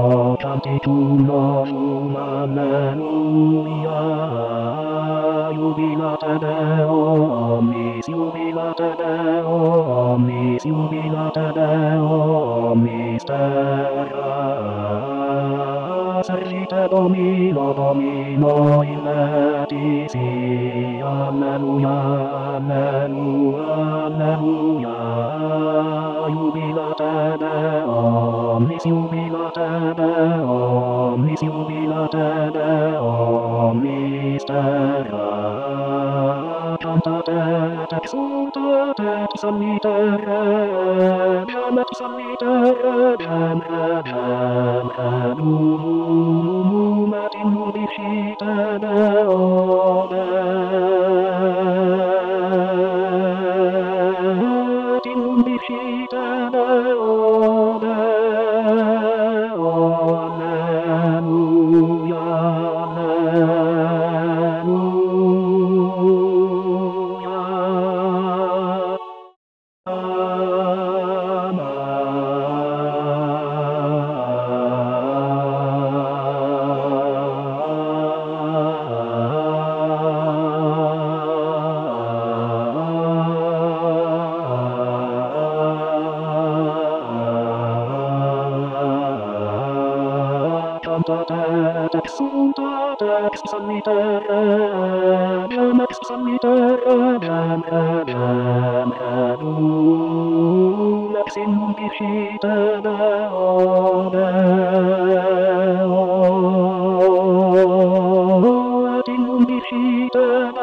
canticula alleluia, jubilate Deo omnis, jubilate Deo omnis, jubilate Deo omnis terra. Servite Domino, Domino in letisi, alleluia, alleluia, alleluia, jubilate Deo omnis, jubilate Deo omnis, jubilate Deo omnis terra. Cantate, exultate, sallitere, et sallitere, num et in nubicite Deo, et in nubicite Deo, alleluia, alleluia. Cantate, exultate, sallitere, ex sallitere, ex in nubicite Deo, et in nubicite